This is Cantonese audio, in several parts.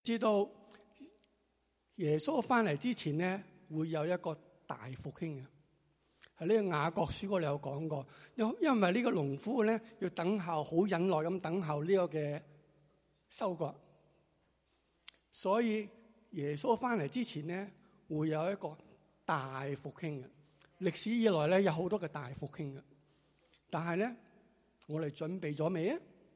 知道耶穌翻嚟之前咧，會有一個大復興嘅。喺呢個雅各書嗰度有講過，因為呢個農夫咧要等候，好忍耐咁等候呢個嘅收割，所以耶穌翻嚟之前咧會有一個大復興嘅。歷史以來咧有好多嘅大復興嘅，但係咧我哋準備咗未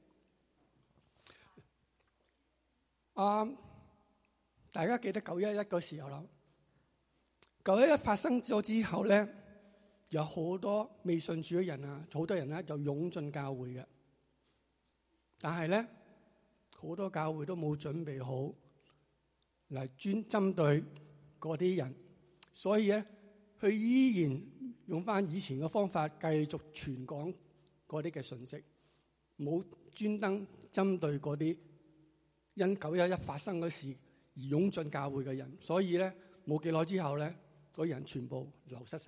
啊？大家記得911嗰時候啦，911發生咗之後咧，有好多未信主嘅人啊，好多人咧就湧進教會嘅，但係咧好多教會都冇準備好嚟針對嗰啲人，所以咧佢依然用翻以前嘅方法繼續傳講嗰啲嘅信息，冇專登針對嗰啲因911發生嗰事而湧進教會嘅人，所以咧冇幾耐之後咧，嗰啲人全部流失晒。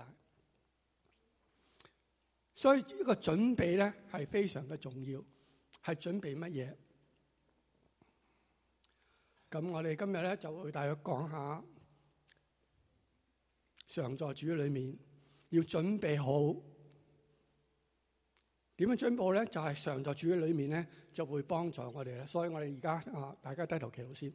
所以呢個準備咧係非常嘅重要，係準備乜嘢？咁我哋今日咧就會大約講下常在主裏面要準備好點樣準備咧？就係常在主裏面咧就會幫助我哋啦。所以我哋而家大家低頭祈禱先。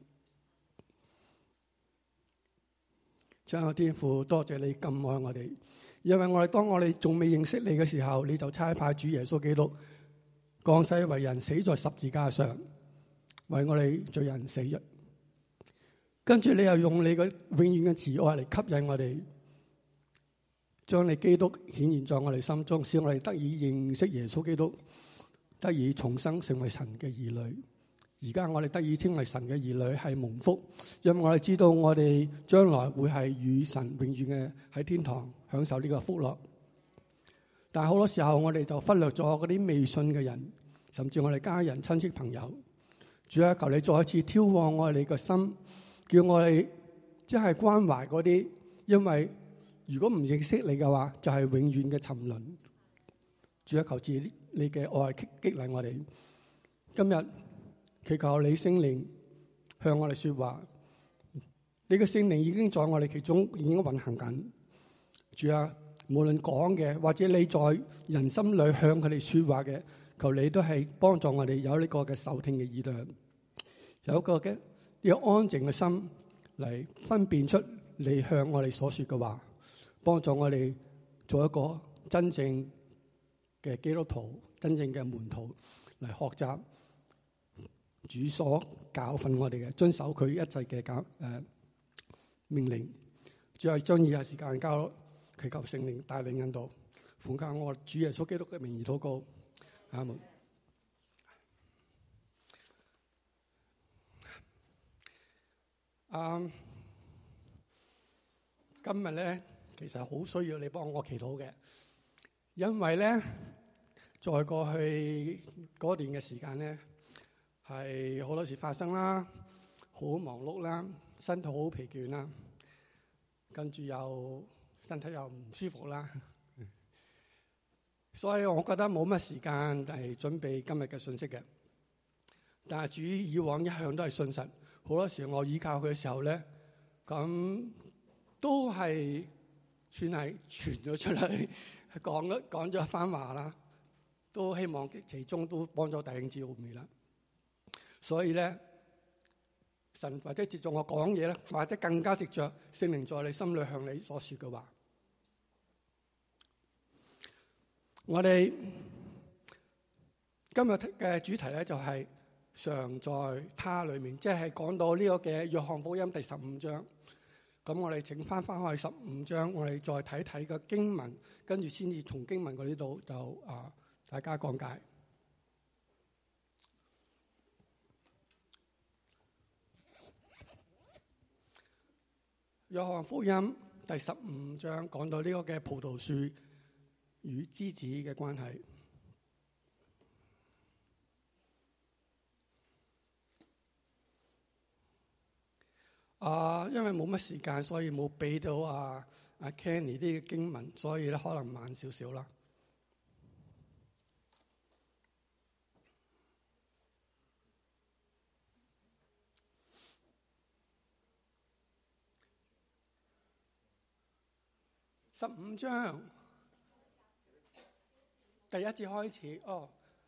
親愛的天父，多謝你咁愛我哋，因為當我哋仲未認識你嘅時候，你就差派主耶穌基督降世為人，死在十字架上，為我哋罪人死咗。跟住你又用你嘅永遠嘅慈愛嚟吸引我哋，將你基督顯現在我哋心中，使我哋得以認識耶穌基督，得以重生成為神嘅兒女。而家我哋得以稱為神嘅兒女係蒙福，因為我哋知道我哋將來會係與神永遠嘅喺天堂享受呢個福樂。但係好多時候我哋就忽略咗嗰啲未信嘅人，甚至我哋家人、親戚、朋友。主啊，求你再一次挑旺我哋嘅心，叫我哋即係關懷嗰啲，因為如果唔認識你嘅話，就係永遠嘅沉淪。主啊，求賜你嘅愛激勵我哋。今日祈求你聖靈向我哋說話，你嘅聖靈已經在我哋其中已經運行緊。主啊，無論講嘅或者你在人心裏向佢哋說話嘅，求你都係幫助我哋有呢個嘅受聽嘅意量，有一個嘅要安靜嘅心嚟分辨出你向我哋所說嘅話，幫助我哋做一個真正嘅基督徒、真正嘅門徒嚟學習主所教訓我哋嘅，遵守佢一切嘅命令。主係將以下時間交，祈求聖靈帶領引導，奉靠我主耶穌基督嘅名義禱告，阿門。今日咧其實好需要你幫我祈禱嘅，因為咧在過去嗰段嘅時間咧係好多事發生啦，好忙碌啦，身體好疲倦啦，跟住又身體又唔舒服啦，所以我覺得冇乜時間嚟準備今日嘅信息嘅。但係主以往一向都係信實，好多時我依靠佢嘅時候咧，咁都係算係傳咗出嚟，講咗一番話啦，都希望其中都幫咗弟兄姊妹啦。所以咧，神或者藉著我講嘢咧，或者更加藉著聖靈在你心裏向你所說嘅話。我哋今日嘅主題咧就係常在他裏面，即係講到呢個嘅約翰福音第15章。咁我哋請翻去15章，我哋再睇睇個經文，跟住先至從經文嗰呢度就大家講解。約翰福音第15章講到呢個嘅葡萄樹與枝子嘅關係。因為冇乜時間，所以冇俾到阿 Kenny 啲經文，所以咧可能慢少少啦。 15章第一節開始。哦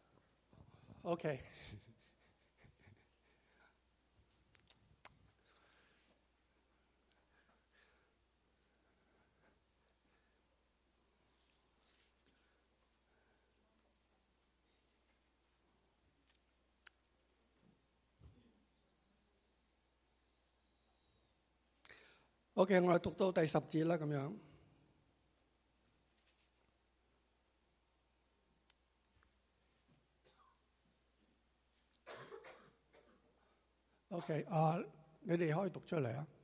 ，OK。OK， 我哋讀到第10節啦，咁樣。OK， 你哋可以讀出嚟啊。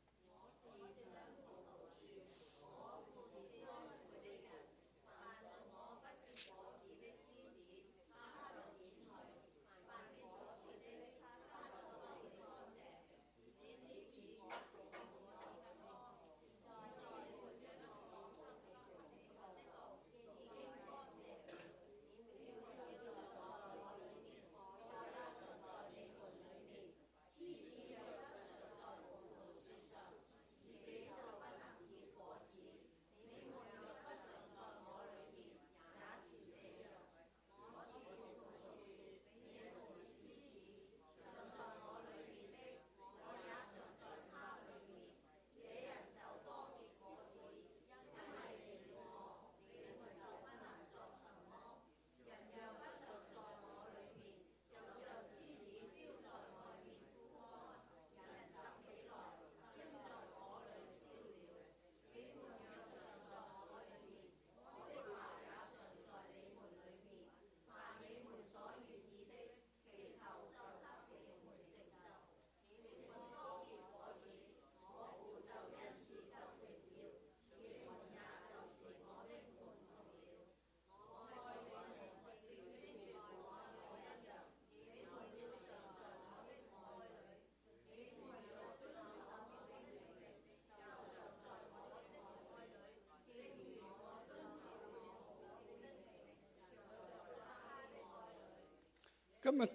今日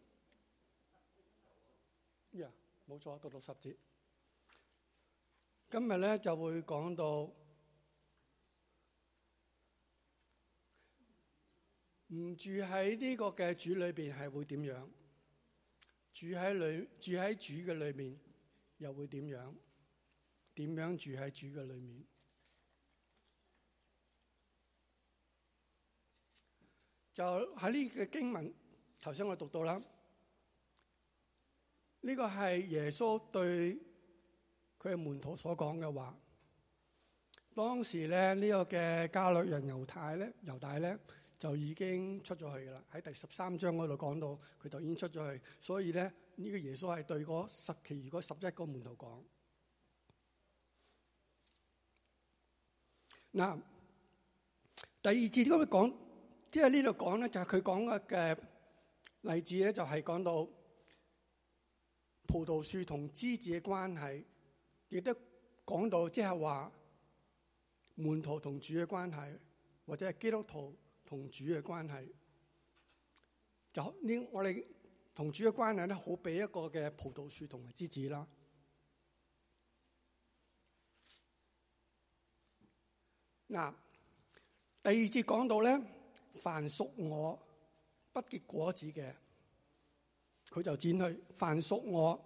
冇錯，讀到10節。今日咧就會講到唔住喺呢個嘅主裏邊係會點樣，住喺主嘅裏面又會點樣？點樣住喺主嘅裏面？就喺呢個經文。頭先我讀到啦，呢個係耶穌對佢嘅門徒所講嘅話。當時咧呢個嘅加略人猶大咧就已經出咗去噶啦。喺第13章嗰度講到佢就已經出咗去，所以咧呢個耶穌係對嗰其餘嗰11個門徒講。嗱，第二節咁樣講，即係呢度講咧就係佢講嘅例子咧，就係講到葡萄樹同枝子嘅關係，亦都講到即係話門徒同主嘅關係，或者係基督徒同主嘅關係。就呢，我哋同主嘅關係咧，好比一個嘅葡萄樹同埋枝子啦。嗱，第二節講到咧，凡屬我不結果子嘅，佢就剪去；凡屬我，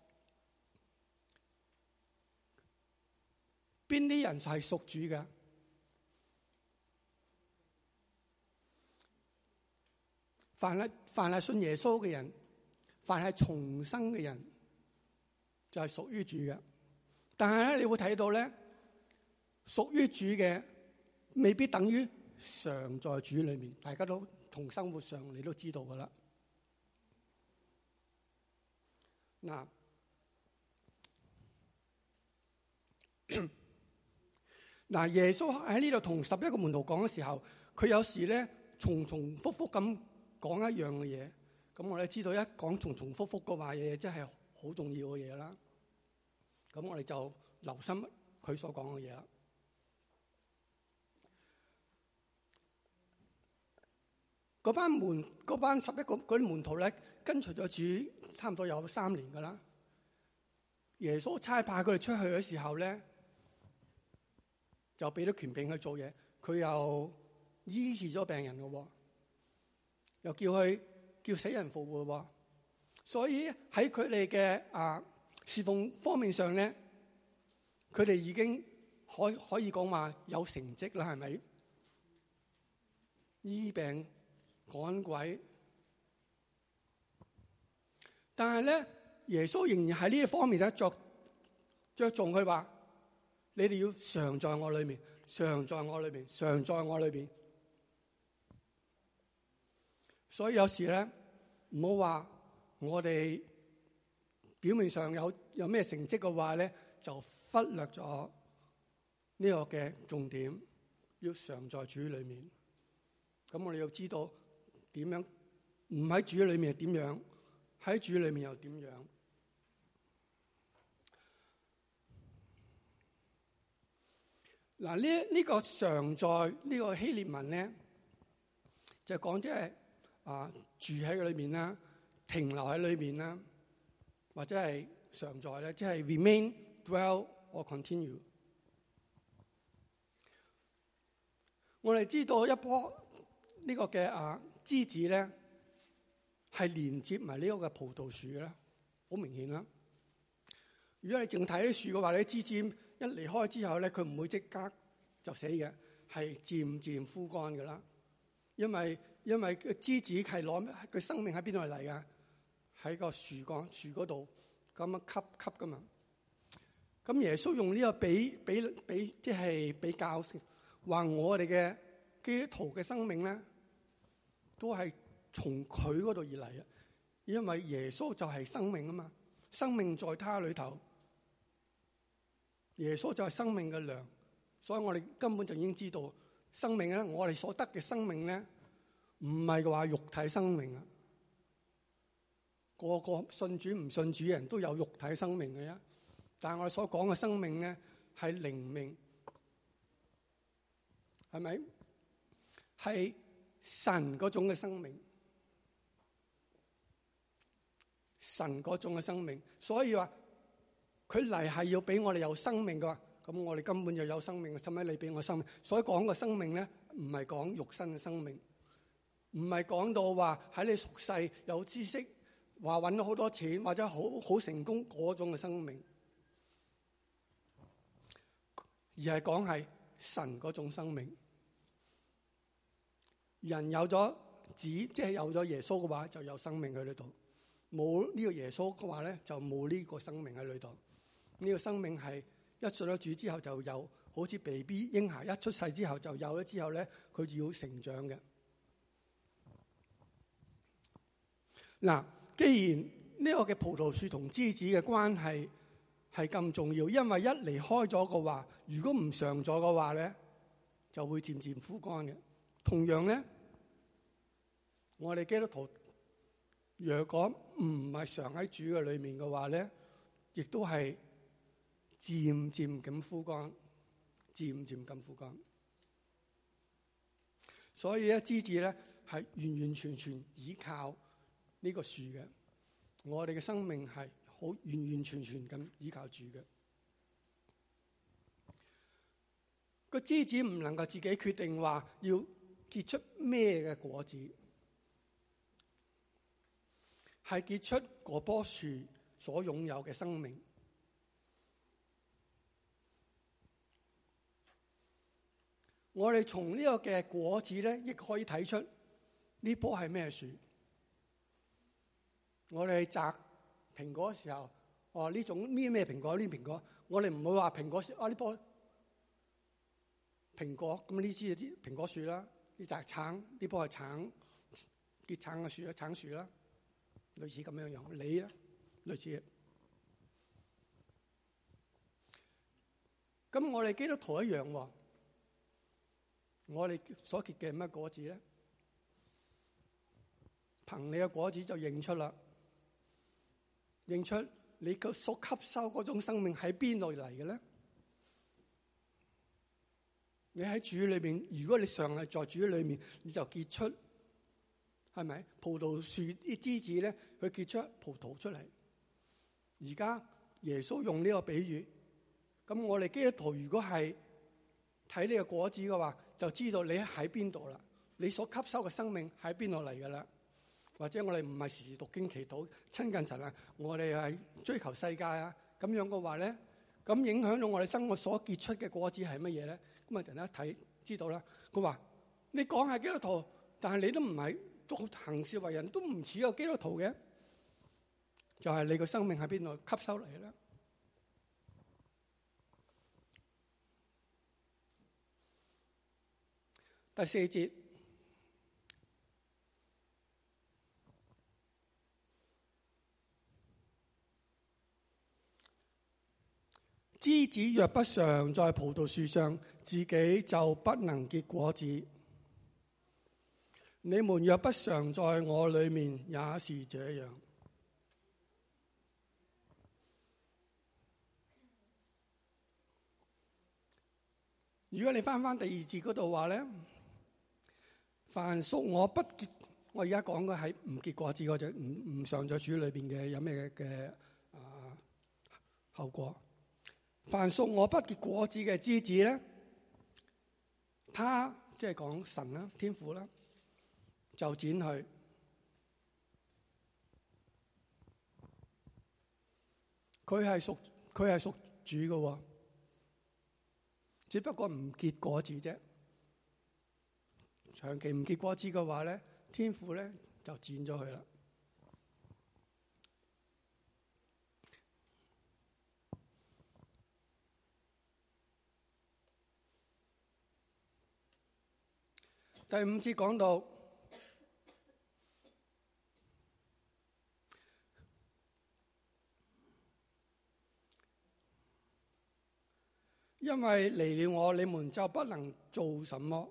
邊啲人係屬主嘅？凡係信耶穌嘅人，凡係重生嘅人，就係屬於主嘅。但係咧，你會睇到咧，屬於主嘅未必等於常在主裏面。大家都從生活上你都知道噶啦。嗱，耶穌喺呢度同11個門徒講嘅時候，佢有時咧重複咁講一樣嘅嘢。咁我哋知道一講重複嘅話嘢，即係好重要嘅嘢啦。咁我哋就留心佢所講嘅嘢啦。嗰班11個嗰啲門徒咧，跟隨咗主差唔多有3年噶啦。耶穌差派佢哋出去嘅時候咧， 就俾咗權柄去做嘢，佢又醫治咗病人嘅，又叫死人復活。所以喺佢哋嘅侍奉方面上咧，佢哋已經可以講話有成績啦，係咪？醫病趕鬼，但係咧，耶穌仍然喺呢一方面咧着重佢話：你哋要常在我裏面，常在我裏面，常在我裏邊。所以有時咧，唔好話我哋表面上有咩成績嘅話咧，就忽略咗呢個嘅重點，要常在主裏面。咁我哋要知道點樣，唔喺主裏面係點樣，喺主裏面又點樣。嗱，呢個常在呢個希臘文咧，就講即係住喺佢裏面啦，停留喺裏面啦，或者係常在咧，即係 remain、dwell or continue。我哋知道一棵呢個嘅枝子咧，係連接埋呢個嘅葡萄樹嘅啦，好明顯啦。如果你淨睇啲樹嘅話，你枝子一離開之後咧，佢唔會即刻就死嘅，係漸漸枯乾嘅啦。因為個枝子係攞佢生命喺邊度嚟噶？喺個樹幹樹嗰度咁樣吸噶嘛。咁耶穌用呢個即係比較，話我哋嘅基督徒嘅生命咧，都係從佢嗰度而嚟啊。因為耶穌就係生命啊嘛，生命在他裏頭，耶穌就係生命嘅糧。所以我哋根本就已經知道生命咧，我哋所得嘅生命咧，唔係話肉體生命啊。個個信主唔信主嘅人都有肉體生命嘅啫，但係我哋所講嘅生命咧，係靈命，係咪？係神嗰種嘅生命，神嗰種嘅生命。所以話佢嚟係要俾我哋有生命嘅話，咁我哋根本就有生命嘅，使乜你俾我生命？所以講個生命咧，唔係講肉身嘅生命，唔係講到話喺你屬世有知識，話搵到好多錢或者好成功嗰種嘅生命，而係講係神嗰種生命。人有咗子，即係有咗耶穌嘅話，就有生命喺呢度；冇呢個耶穌嘅話咧，就冇呢個生命喺裏度。呢個生命係一信咗主之後就有，好似 BB 嬰孩一出世之後就有咗，之後咧佢就要成長嘅。嗱，既然呢個嘅葡萄樹同枝子嘅關係係咁重要，因為一離開咗嘅話，如果唔常在嘅話咧，就會漸漸枯乾嘅。同樣咧，我哋基督徒若果唔係常喺主嘅裏面嘅話咧，亦都係漸漸咁枯乾，漸漸咁枯乾。所以咧，枝子咧係完完全全依靠呢個樹嘅。我哋嘅生命係好完完全全咁依靠主嘅。個枝子唔能夠自己決定話要結出咩嘅果子，係結出嗰棵樹所擁有嘅生命。我哋從呢個嘅果子咧，亦可以睇出呢棵係咩樹。我哋摘蘋果嘅時候，呢種咩蘋果？呢蘋果，我哋唔會話蘋果樹呢棵蘋果，咁呢支啲蘋果樹啦。呢隻橙，呢棵係橙結橙嘅樹啦，橙樹啦，類似咁樣樣。梨啦，類似嘅。咁我哋基督徒一樣喎，我哋所結嘅係乜果子咧？憑你嘅果子就認出啦，認出你所吸收嗰種生命喺邊度嚟嘅咧？你喺主裏邊，如果你常係在主裏面，你就結出，係咪？葡萄樹啲枝子咧，佢結出葡萄出嚟。而家耶穌用呢個比喻，咁我哋基督徒如果係睇呢個果子嘅話，就知道你喺邊度啦。你所吸收嘅生命喺邊度嚟噶啦？或者我哋唔係時時讀經祈禱親近神啊，我哋係追求世界啊，咁樣嘅話咧，咁影響到我哋生活所結出嘅果子係乜嘢咧？咁啊，人一睇知道啦。佢話：你講係基督徒，但係你都唔係做行事為人，都唔似個基督徒嘅，就係你個生命喺邊度吸收嚟咧？第四節，枝子若不常在葡萄樹上，自己就不能結果子。你們若不常在我裏面，也是這樣。如果你翻第二節嗰度話咧，凡屬我不結，我而家講嘅係唔結果子嗰隻，唔常在主裏邊嘅有咩嘅後果？凡屬我不結果子嘅枝子咧，他即係講神啦、天父啦，就剪去。佢係屬主嘅，只不過唔結果子啫。長期唔結果子嘅話咧，天父咧就剪咗佢啦。第五節講到，因為離了我，你們就不能做什麼。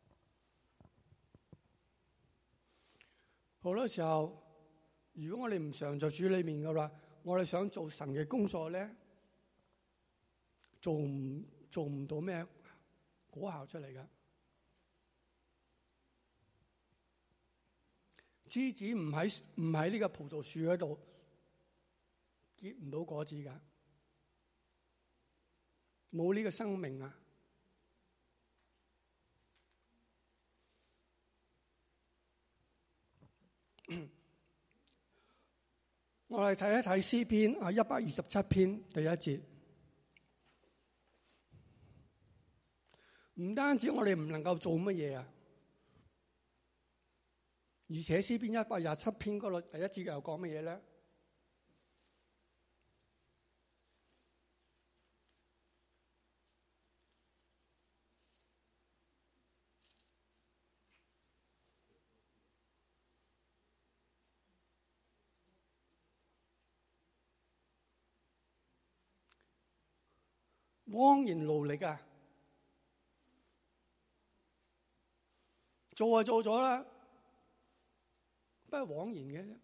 好多時候，如果我哋唔常在主裏面嘅話，我哋想做神嘅工作咧，做唔到咩果效出嚟㗎。枝子唔喺呢個葡萄樹嗰度結唔到果子㗎，冇呢個生命啊！我哋睇一睇詩篇127篇第一節，唔單止我哋唔能夠做乜嘢啊，而且詩篇127篇嗰度第一節又講乜嘢咧？枉然勞力啊！做就做咗啦，不過枉然嘅啫。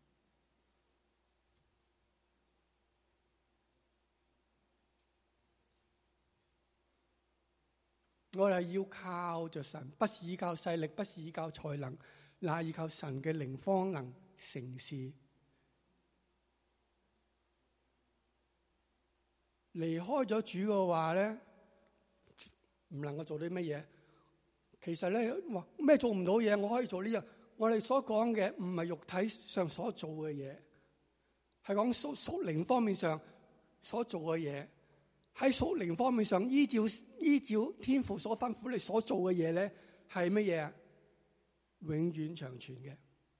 我哋要靠着神，不是依靠勢力，不是依靠才能，乃依靠神嘅靈方能成事。離開咗主嘅話咧，唔能夠做啲乜嘢。其實咧，話咩做唔到嘢，我可以做呢樣。我哋所講嘅唔係肉體上所做嘅嘢，係講屬靈方面上所做嘅嘢。喺屬靈方面上，依照天父所吩咐你所做嘅嘢咧，係乜嘢啊？永遠長存嘅。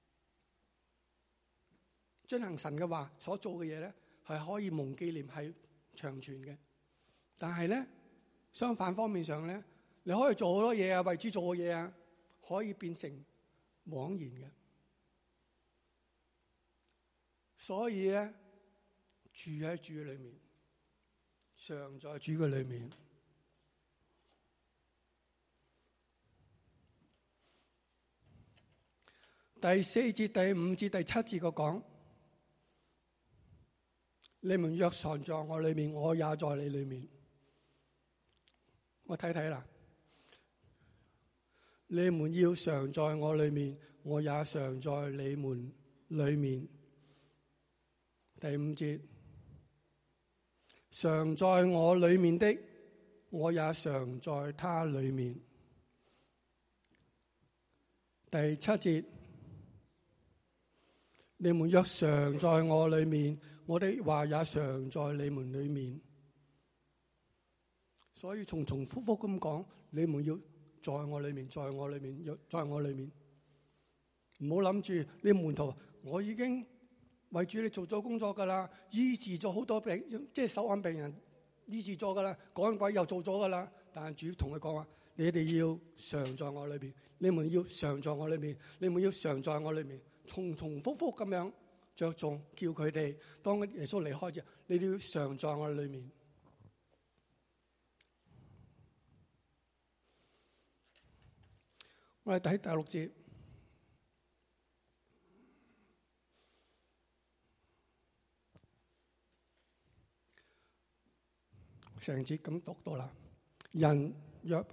遵行神嘅話所做嘅嘢咧，係可以蒙紀念，係長存嘅。但係咧，相反方面上咧，你可以做好多嘢啊，為主做嘅嘢啊，可以變成枉然嘅。所以咧，住喺主裏面，常在主嘅裏面。第4節、第5節、第7節個講，你們若常在我裏面，我也在你裏面。我睇睇啦，你們要常在我裏面，我也常在你們裏面。第5節，常在我裏面的， 我也常在他裏面。第7節，你們若常在我裏面，我的話也常在你們裏面。所以重重複複咁講，你們要在我裏面，在我裏面，要在我裏面。唔好諗住你門徒，我已經為主你做咗工作噶啦，醫治咗好多病，即係手眼病人醫治咗噶啦，趕鬼又做咗噶啦。但係主同佢講話，你哋要常在我裏邊，你們要常在我裏面，你們要常在我裏面，重重複複咁樣着重叫佢哋，當耶穌離開之後，你哋要常在我裏面。我哋睇第6節，成節咁讀到啦。人若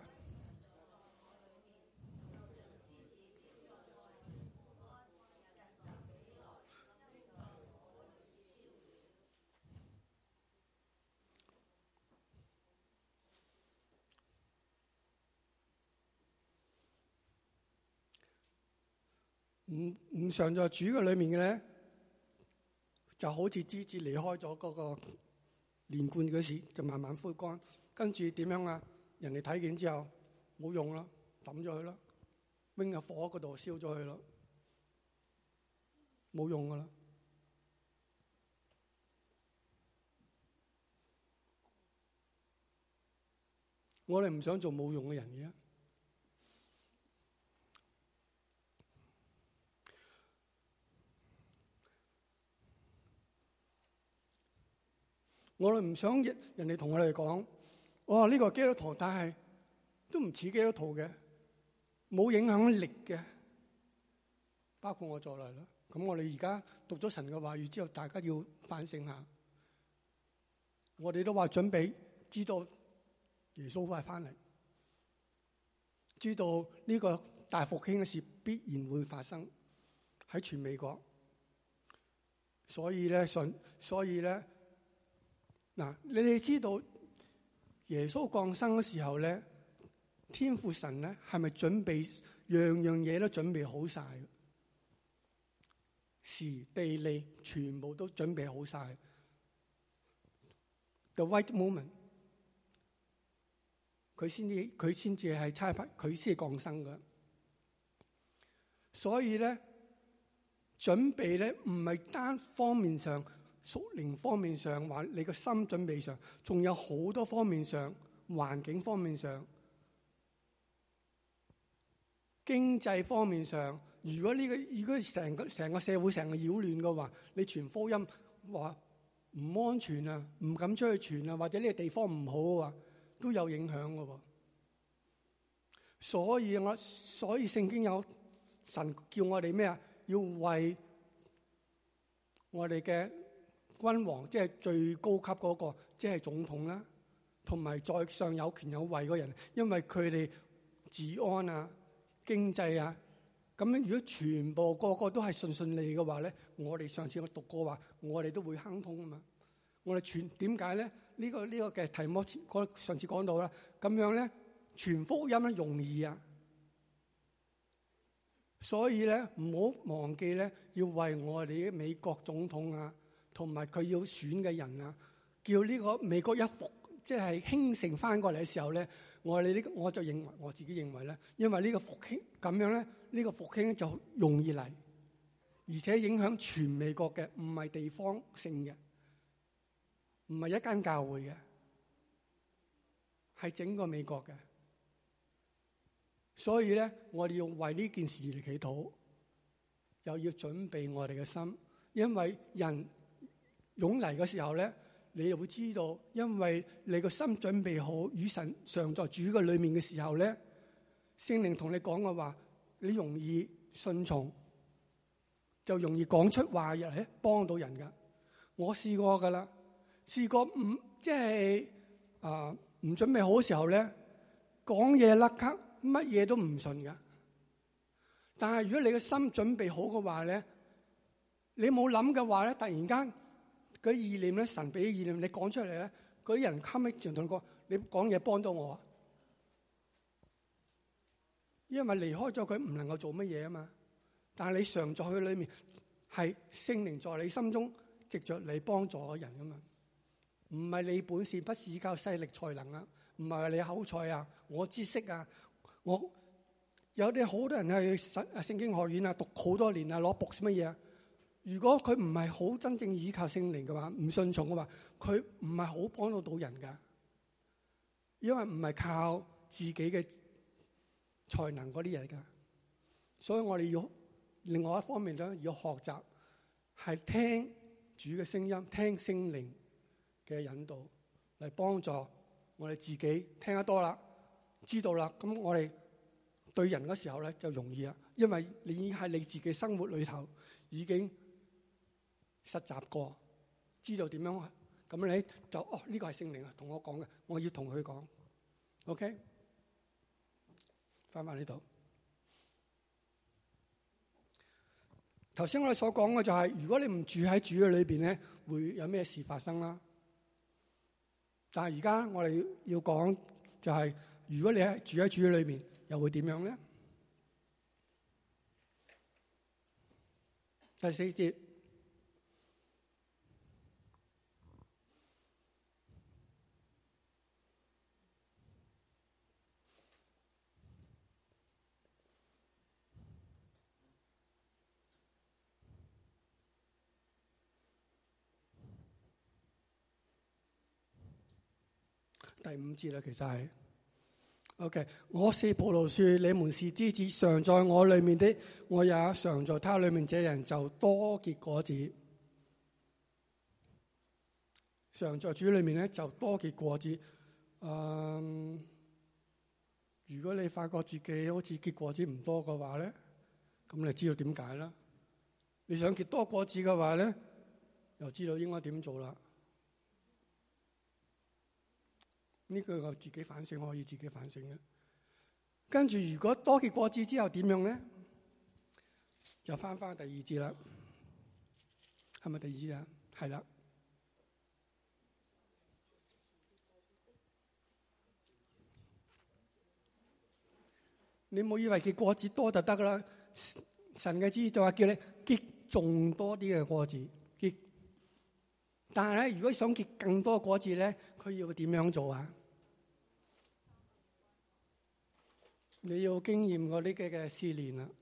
唔常在主嘅裏面嘅咧，就好似枝子離開咗嗰個連貫嗰時，就慢慢枯乾。跟住點樣啊？人哋睇見之後冇用啦，抌咗佢啦，扔入火嗰度燒咗佢啦，冇用噶啦。我哋唔想做冇用嘅人嘅。我哋唔想人哋同我哋講，哇，呢個基督徒，但係都唔似基督徒嘅，冇影響力嘅。包括我在內啦。咁我哋而家讀咗神嘅話語之後，大家要反省下。我哋都話準備知道耶穌快翻嚟，知道呢個大復興嘅事必然會發生喺全美國。所以咧，嗱，你哋知道耶穌降生嘅時候咧，天父神咧係咪準備樣樣嘢都準備好晒？時地利全部都準備好晒。The right moment， 佢先至係差派，佢先係降生嘅。所以咧，準備咧唔係單方面上。屬靈方面上，話你個心準備上，仲有好多方面上，環境方面上，經濟方面上。如果成個社會成個擾亂嘅話，你傳福音話唔安全啊，唔敢出去傳啊，或者呢個地方唔好嘅話，都有影響嘅。所以聖經有神叫我哋咩啊？要為我哋嘅君王，即係最高級嗰個，即係總統啦，同埋在上有權有位嗰人，因為佢哋治安啊、經濟啊，咁樣如果全部個個都係順利嘅話咧，我哋上次我讀過話，我哋都會亨通啊嘛。我哋點解咧？呢個嘅題目上次講到啦，咁樣咧傳福音咧容易啊，所以咧唔好忘記咧，要為我哋嘅美國總統啊，同埋佢要選嘅人啊，叫呢個美國一復，即係興盛翻過嚟嘅時候咧，我自己認為咧，因為呢個復興咁樣咧，呢個復興就容易嚟，而且影響全美國嘅，唔係地方性嘅，唔係一間教會嘅，係整個美國嘅。所以咧，我哋要為呢件事嚟祈禱，又要準備我哋嘅心，因為人湧嚟嘅時候咧，你就會知道，因為你個心準備好，與神常在主嘅裏面嘅時候咧，聖靈同你講嘅話，你容易順從，就容易講出話入嚟，幫到人噶。我試過噶啦，試過唔準備好嘅時候咧，講嘢甩咳，乜嘢都唔順噶。但係如果你嘅心準備好嘅話咧，你冇諗嘅話咧，突然間嗰啲意念咧，神俾嘅意念，你講出嚟咧， 嗰啲人後尾仲同佢講：你講嘢幫到我啊！因為離開咗佢唔能夠做乜嘢啊嘛。但係你常在佢裏面，係聖靈在你心中藉着你幫助人啊嘛。唔係你本事，不是依靠勢力才能啊，唔係你口才啊，我知識啊，我有啲好多人去聖經學院啊，讀好多年啊，攞博士乜嘢啊。如果佢唔係好真正依靠聖靈嘅話，唔順從嘅話，佢唔係好幫到人噶。因為唔係靠自己嘅才能嗰啲嘢噶，所以我哋要另外一方面咧，要學習係聽主嘅聲音，聽聖靈嘅引導嚟幫助我哋自己聽得多啦，知道啦，咁我哋對人嗰時候咧就容易啦，因為你已經喺你自己生活裏頭已經實習過，知道點樣，咁你就呢個係聖靈同我講嘅，我要同佢講 ，OK， 翻返呢度。頭先我哋所講嘅就係，如果你唔住喺主嘅裏邊咧，會有咩事發生啦？但係而家我哋要講就係，如果你住喺主嘅裏邊，又會點樣咧？第4節。第5節啦，其實係 OK。我是葡萄樹，你們是枝子，常在我裏面的，我也常在他裏面，這人就多結果子。常在主裏面咧，就多結果子。如果你發覺自己好似結果子唔多嘅話咧，咁你知道點解啦？你想結多果子嘅話咧，又知道應該點做啦。呢個我自己反省，可以自己反省嘅。跟住如果多結果子之後點樣咧？就翻第2節啦，係咪第2節啊？係啦。你冇以為結果子多就得噶啦，神嘅旨意就話叫你結仲多啲嘅果子結。但係咧，如果想結更多果子咧，佢要點樣做啊？你要經驗過呢啲嘅試煉啦。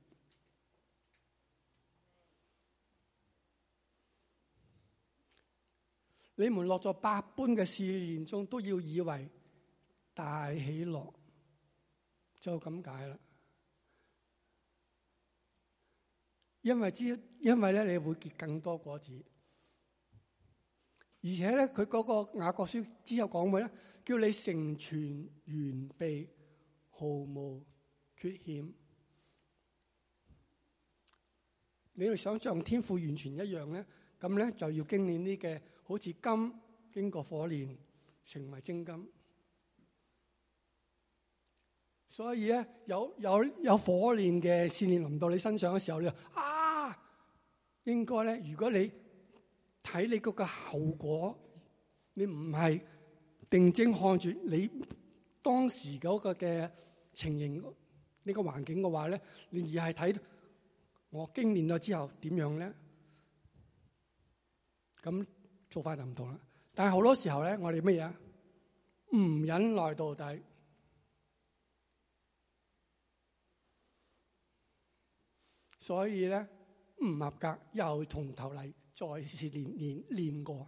你們落咗百般嘅試煉中，都要以為大喜樂，就咁解啦。因為咧，你會結更多果子。而且咧，佢嗰個雅各書之後講咩咧？叫你成全完備，毫無缺欠。你哋想像天父完全一樣咧，咁咧就要經驗呢嘅，好似金經過火煉成為精金。所以咧，有火煉嘅試煉臨到你身上嘅時候，你就應該咧，如果你睇你嗰個後果，你唔係定睛看住你當時嗰個嘅情形，呢個環境嘅話咧，你而係睇我經驗咗之後點樣咧？咁做法就唔同啦。但係好多時候咧，我哋乜嘢啊？唔忍耐到底，所以咧唔合格，又從頭嚟。再試練過，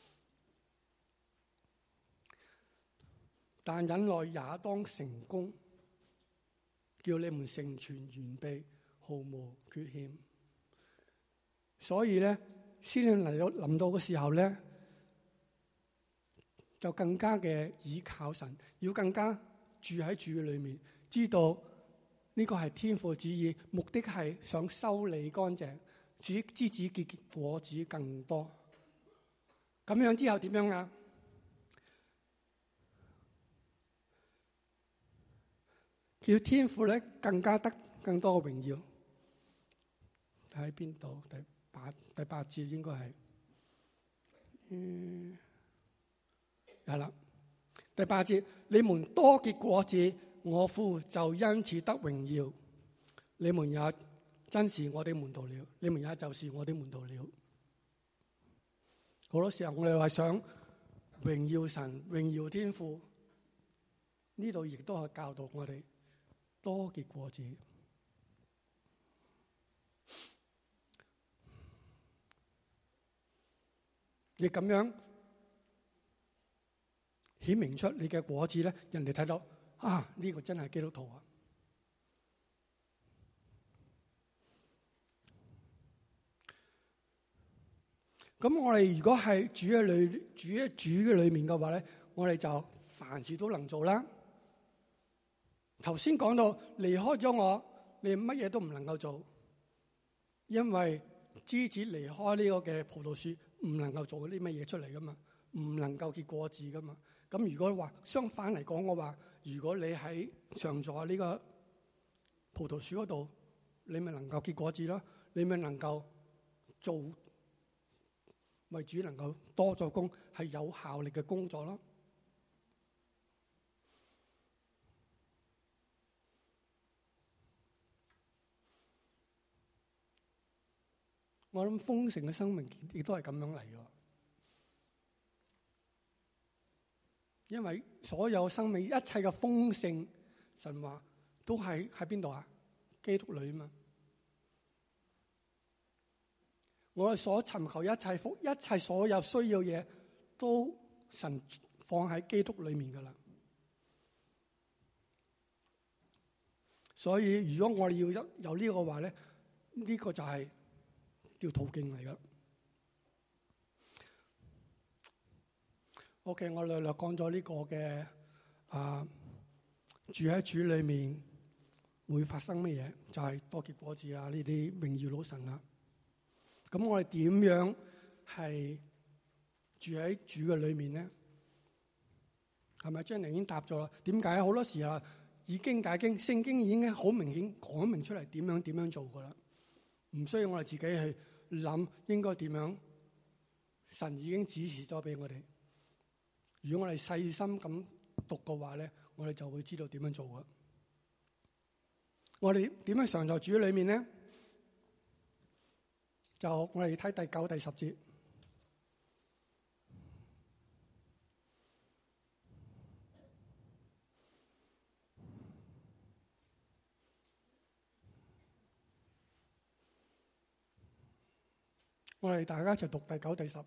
但忍耐也當成功，叫你們成全完備，毫無缺欠。所以咧，試煉臨到嘅時候咧，就更加嘅倚靠神，要更加住喺主嘅裏面，知道呢個係天父旨意，目的係想修理乾淨。枝子結果子更多，咁樣之後點樣啊？叫天父咧更加得更多嘅榮耀。喺邊度？第八節應該係， 係啦。第8節，你們多結果子，我父就因此得榮耀。你們也真是我的門徒了，你們也就是我的門徒了。好多時候我哋話想榮耀神、榮耀天父，呢度亦都係教導我哋多結果子。你咁樣顯明出你嘅果子咧，人哋睇到啊，呢個真係基督徒啊！咁我哋如果係主嘅裏面嘅話咧，我哋就凡事都能做啦。頭先講到離開咗我，你乜嘢都唔能夠做，因為枝子離開呢個嘅葡萄樹，唔能夠做啲乜嘢出嚟噶嘛，唔能夠結果子噶嘛。咁如果話相反嚟講嘅話，如果你喺常在呢個葡萄樹嗰度，你咪能夠結果子咯，你咪能夠做為主能夠多做工，係有效力嘅工作咯。我諗豐盛嘅生命亦都係咁樣嚟嘅，因為所有生命一切嘅豐盛，神話都係喺邊度啊？基督裏啊嘛。我哋所尋求一切所有需要嘢，都神放喺基督裏面噶啦。所以如果我哋要有呢個話咧，呢個就係條途徑嚟噶。OK， 我略略講咗呢個嘅住喺主裏面會發生乜嘢，就係多結果子啊，呢啲榮耀老神啊。咁我哋點樣係住喺主嘅裏面咧？係咪張玲已經答咗啦？點解好多時候以經解經，聖經已經好明顯講明出嚟點樣做噶啦，唔需要我哋自己去諗應該點樣。神已經指示咗俾我哋。如果我哋細心咁讀嘅話咧，我哋就會知道點樣做噶。我哋點樣常在主裏面咧？就我哋睇第9、第10節。我哋大家一齊讀第9、第10。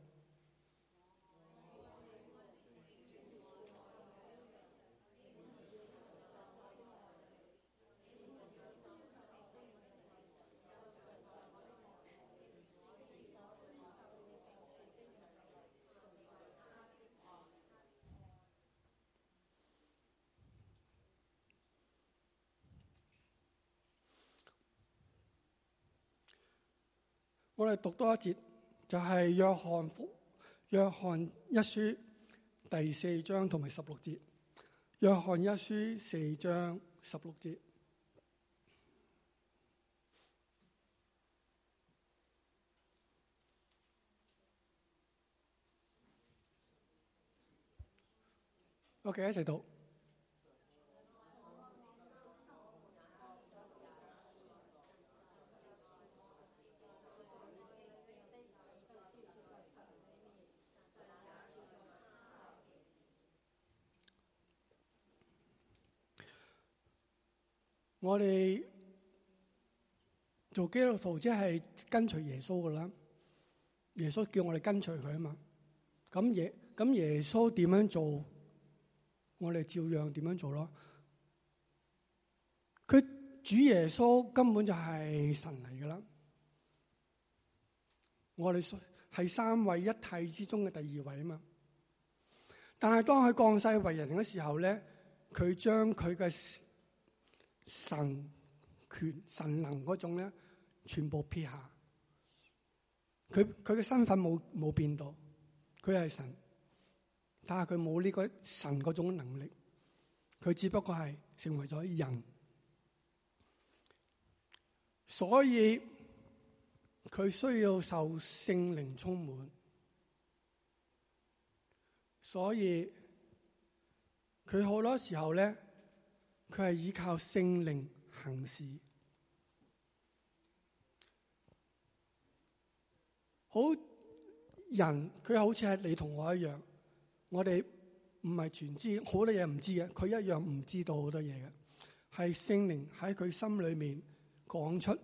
我哋讀多一節，就係約翰一書第4章同埋16節。約翰一書4章16節。OK， 一齊讀。我哋做基督徒即係跟隨耶穌噶啦，耶穌叫我哋跟隨佢啊嘛。咁耶穌點樣做，我哋照樣點樣做咯。佢主耶穌根本就係神嚟噶啦，我哋係三位一體之中嘅第2位啊嘛。但係當佢降世為人嘅時候咧，佢將佢嘅神權神能嗰種咧，全部撇下。佢嘅身份冇變到，佢係神，但係佢冇呢個神嗰種能力，佢只不過係成為咗人，所以佢需要受聖靈充滿，所以佢好多時候咧，佢係依靠聖靈行事。好人佢好似係你同我一樣，我哋唔係全知，好多嘢唔知嘅，佢一樣唔知道好多嘢嘅，係聖靈喺佢心裏面講出，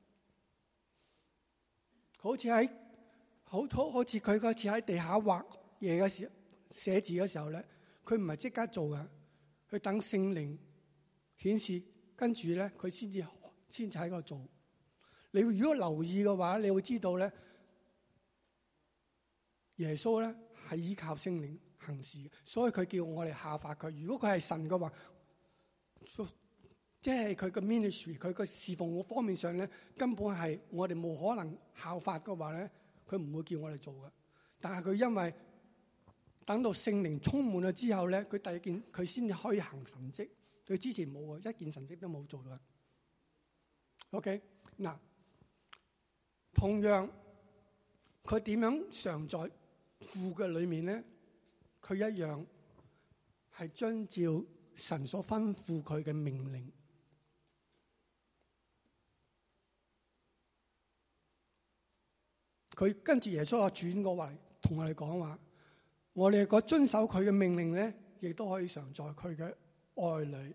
好似佢嗰次喺地下畫嘢嘅時候，寫字嘅時候咧，佢唔係即刻做嘅，佢等聖靈顯示，跟住咧佢先至喺嗰度做。你如果留意嘅話，你會知道咧，耶穌咧係依靠聖靈行事嘅，所以佢叫我哋效法佢。如果佢係神嘅話，即係佢嘅 ministry， 佢嘅侍奉方面上咧，根本係我哋冇可能效法嘅話咧，佢唔會叫我哋做嘅。但係佢因為等到聖靈充滿咗之後咧，佢第一件佢先至可以行神蹟，佢之前冇啊，一件神蹟都冇做嘅。OK， 嗱，同樣佢點樣常在父嘅裏面咧？佢一樣係遵照神所吩咐佢嘅命令。佢跟住耶穌啊轉過嚟同我哋講話，我哋如果遵守佢嘅命令咧，亦都可以常在佢嘅愛裏。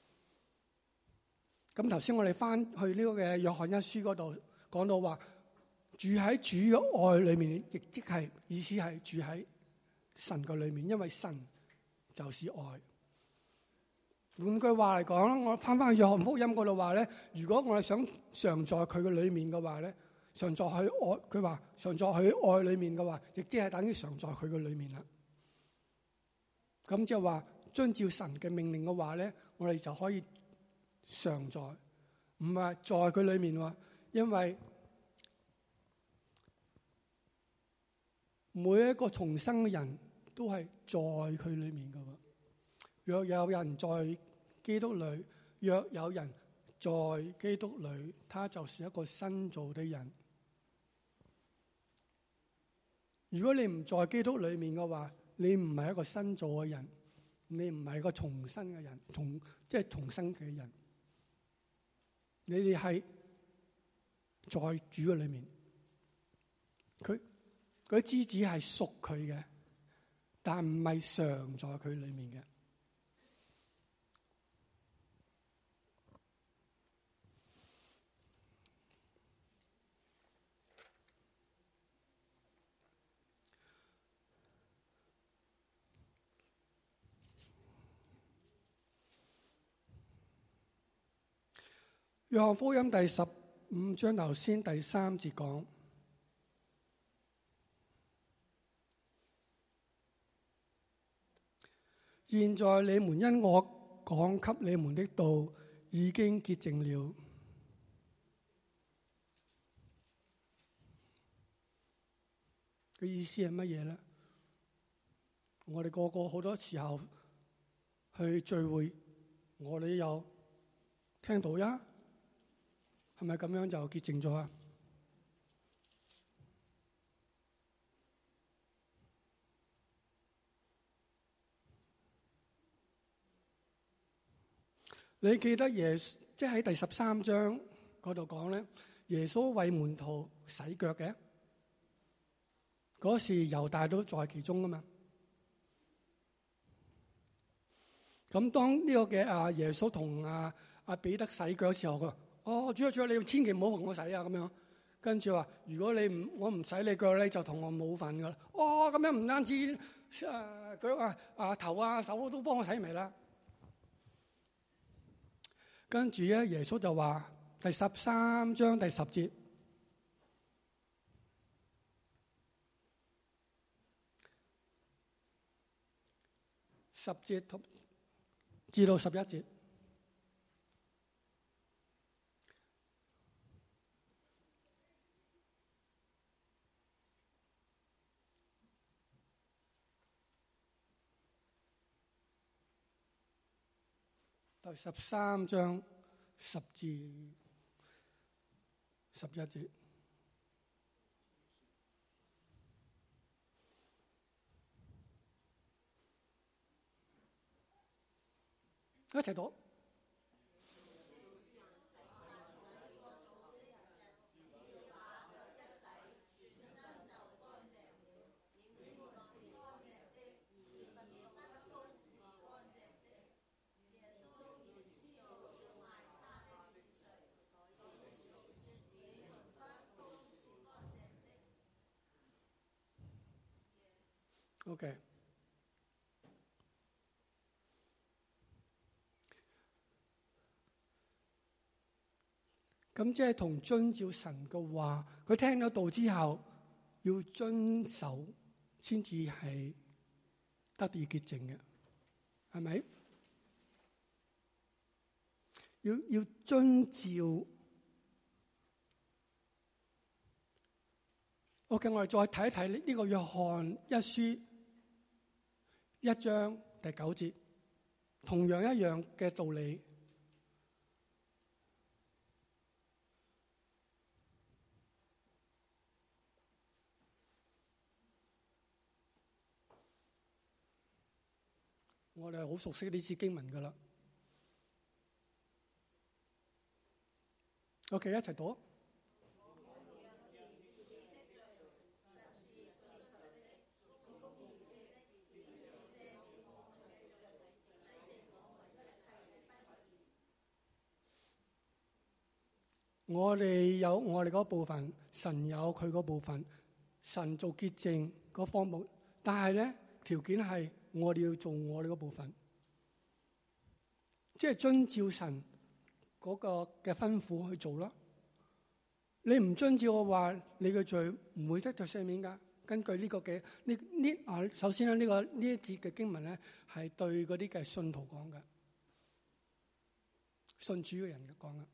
咁頭先我哋翻去呢個嘅約翰一書嗰度講到話，住喺主嘅愛裏面，亦即係意思係住喺神嘅裏面，因為神就是愛。換句話嚟講，我翻去約翰福音嗰度話咧，如果我哋想常在佢嘅裏面嘅話咧，常在佢愛，佢話常在佢愛裏面嘅話，亦即係等於常在佢嘅裏面啦。咁即係話遵照神嘅命令嘅話咧，我哋就可以常在，唔係在佢裏面喎，因為每一個重生嘅人都係在佢裏面嘅。若有人在基督裏，若有人在基督裏，他就是一個新造的人。如果你唔在基督裏面嘅話，你唔係一個新造嘅人，你唔係一個重生嘅人，即係重生嘅人。你哋係在主嘅裏面，佢枝子係屬佢嘅，但唔係常在佢裏面嘅。約翰福音第15章頭先第3節講，現在你們因我講給你們的道已經潔淨了。嘅意思係乜嘢咧？我哋個個好多時候去聚會，我哋有聽到呀。係咪咁樣就潔淨咗啊？你記得即係喺第13章嗰度講咧，耶穌為門徒洗腳嘅，嗰時猶大都在其中啊嘛。咁當呢個嘅耶穌同彼得洗腳嘅時候，佢話：哦，主啊，主啊，你千祈唔好同我洗啊！咁樣，跟住話：如果我唔洗你腳咧，就同我冇份噶啦。哦，咁樣唔單止腳頭手都幫我洗埋啦。跟住咧，耶穌就話第13章第10節，10節至到11節。第13章10至11節， 一齊讀。OK。咁即係同遵照神嘅話，佢聽咗道之後要遵守，先至係得以潔淨嘅，係咪？要遵照。OK， 我哋再睇一睇呢個約翰一書1章第9節，同樣一樣嘅道理。我哋係好熟悉呢次經文噶啦。OK， 一齊讀。我哋有我哋嗰部分，神有佢嗰部分，神做潔淨嗰方面，但係咧條件係我哋要做我哋嗰部分，即係遵照神嗰個嘅吩咐去做啦。你唔遵照嘅話，你嘅罪唔會得到赦免噶。根據呢個嘅首先咧呢一節嘅經文咧係對嗰啲嘅信徒講嘅，信主嘅人講嘅。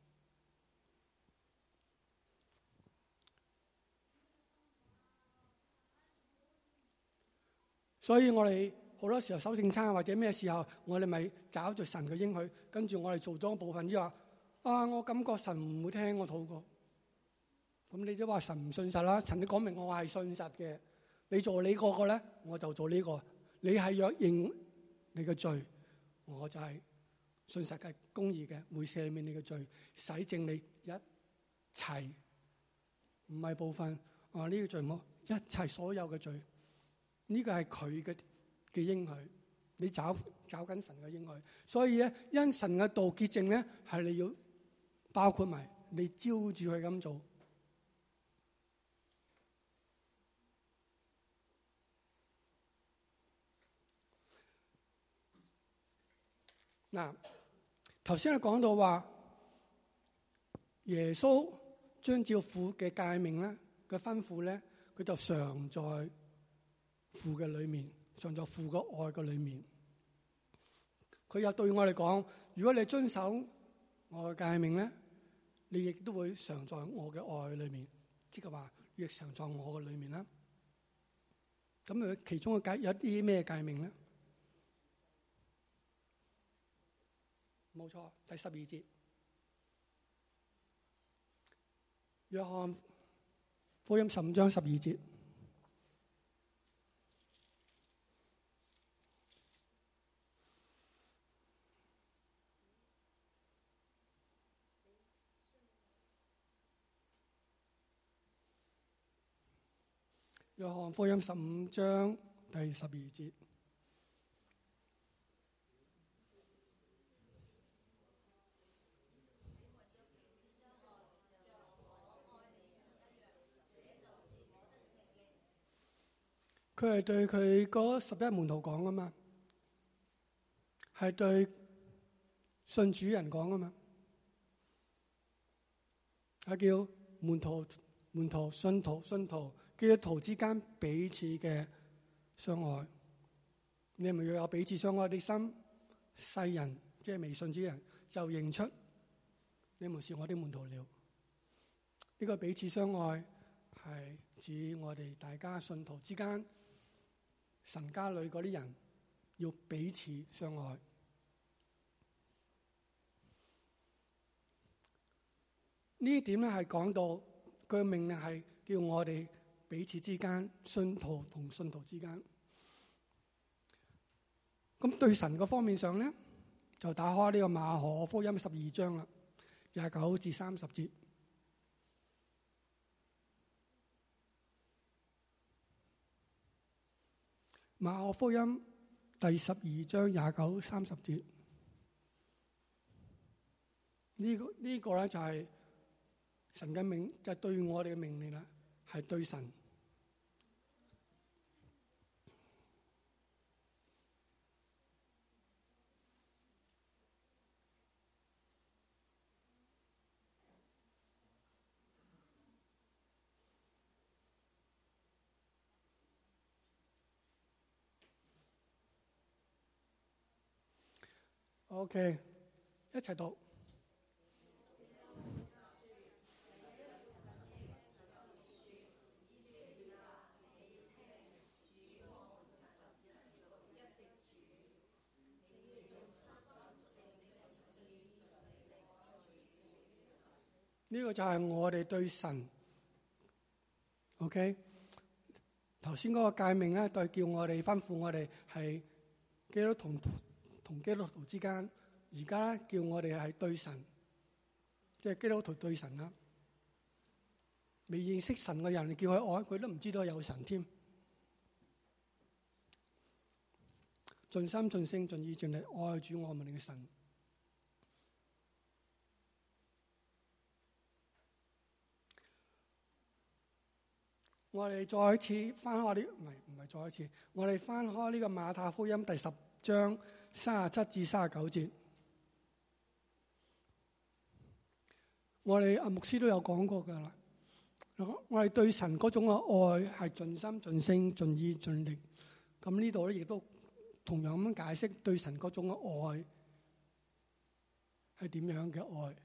所以我哋好多時候守聖餐或者咩時候，我哋咪找住神嘅應許，跟住我哋做咗部分之後，我感覺神唔會聽我禱告。咁你都話神唔信實啦，神都講明我係信實嘅，你做你個個咧，我就做呢個。你係若認你嘅罪，我就係信實嘅、公義嘅，會赦免你嘅罪，洗淨你一切，唔係部分。呢個罪冇一切所有嘅罪。呢個係佢嘅應許，你找緊神嘅應許，所以咧因神嘅道潔淨咧，係你要包括埋你照住佢咁做。嗱，頭先我講到話耶穌遵照父嘅誡命咧嘅吩咐咧，佢就常在父嘅裏面，常在父嘅愛嘅裏面。佢又對我哋講：如果你遵守我嘅誡命咧，你亦都會常在我嘅愛裏面，即係話亦常在我嘅裏面啦。咁佢其中嘅有啲咩誡命咧？冇錯，第12節，約翰福音15章12節。約翰福音15章第12節，佢係對佢嗰11門徒講噶嘛，係對信主人講噶嘛，係叫門徒、信徒基督徒之間彼此嘅相愛。你們要有彼此相愛的心，世人即係未信之人就認出你們是我的門徒了。呢個彼此相愛係指我哋大家信徒之間，神家裏嗰啲人要彼此相愛。呢點咧係講到佢嘅命令係叫我哋彼此之間，信徒同信徒之間。咁對神嗰方面上咧， 就打開呢個馬可福音12章啦，29至30節。馬可福音第12章29、30節。呢個咧就係神嘅命，就係對我哋嘅命令啦，係對神。OK， 一齊讀。呢個就係我哋對神 OK。頭先嗰個誡命咧，對叫我哋吩咐我哋係基督同基督徒之間，而家咧叫我哋係對神，即係基督徒對神啦。未認識神嘅人，叫佢愛佢都唔知道有神添。盡心盡性盡意盡力愛主我們嘅神。我哋再一次翻開啲，唔係再一次，我哋翻開呢個馬太福音第10章37至39節。我哋阿牧師都有講過㗎啦。我哋對神嗰種嘅愛係盡心盡性盡意盡力。咁呢度咧亦都同樣咁解釋對神嗰種嘅愛係點樣嘅愛。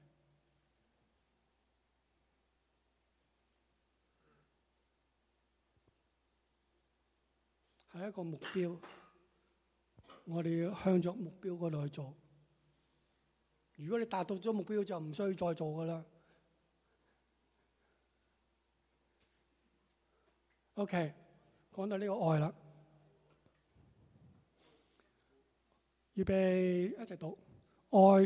係一個目標，我哋要向着目標嗰度去做。如果你達到咗目標，就唔需要再做噶啦。OK， 講到呢個愛啦，預備一齊讀愛。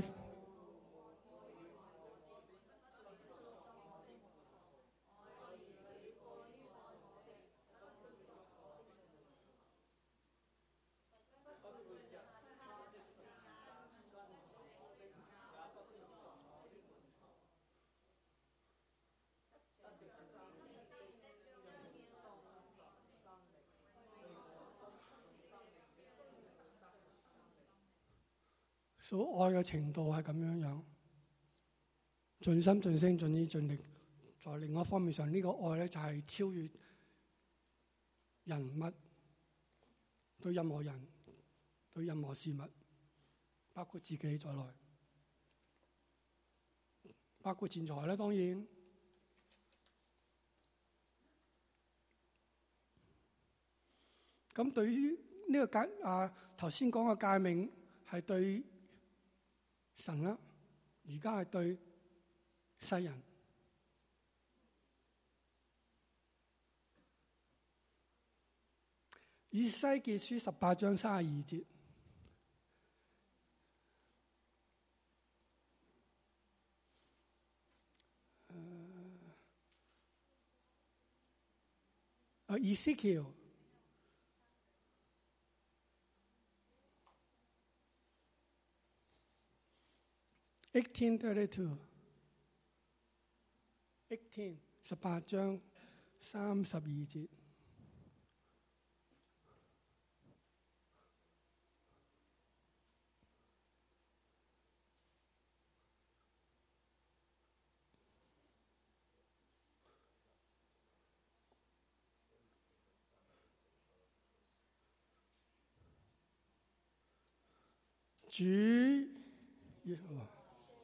所愛嘅程度係咁樣，盡心盡性盡意盡力。在另外一方面上，呢個愛咧就係超越人物，對任何人、對任何事物，包括自己在內，包括錢財咧。當然，咁對於呢個頭先講嘅誡命係對神啦，而家係對世人。以西結書18章32節，Ezekiel 18:32 18章32節。主耶和華，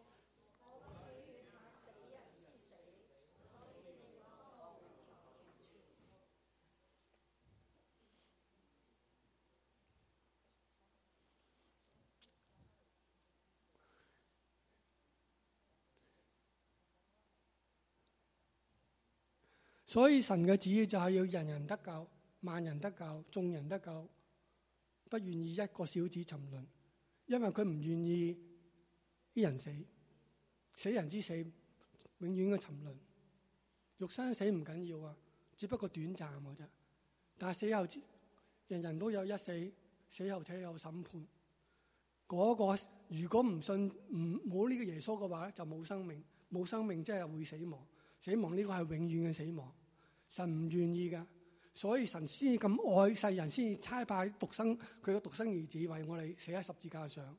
所以神嘅旨意就係要人人得救，萬人得救，眾人得救，不願意一個小子沉淪。 因為佢唔願意啲人死，死人之死永遠嘅沉淪。肉身死唔緊要啊，只不過短暫嘅啫。但係死後，人人都有一死，死後且有審判。嗰個如果唔信冇呢個耶穌嘅話咧，就冇生命。冇生命即係會死亡。死亡呢個係永遠嘅死亡。神唔願意噶，所以神先至咁愛世人，先至差派佢嘅獨生兒子為我哋死喺十字架上。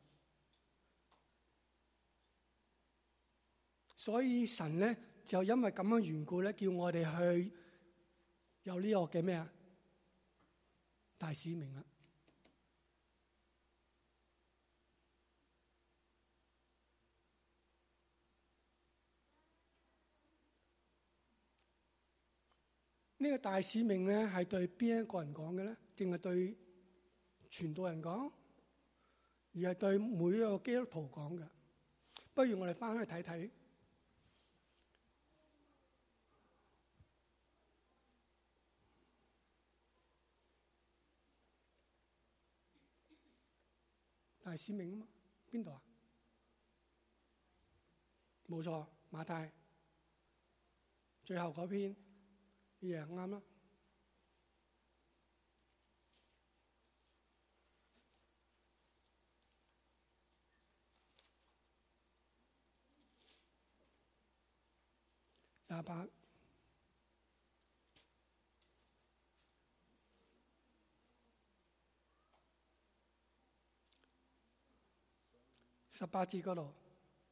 所以神咧就因為咁樣緣故咧，叫我哋去有呢個嘅咩啊大使命啦。呢個大使命咧係對邊一個人講嘅咧？淨係對傳道人講，而係對每一個基督徒講嘅。不如我哋翻去睇睇大使命啊嘛，邊度啊？冇錯，馬太最後嗰篇。嘢啱啦。28 18節嗰度。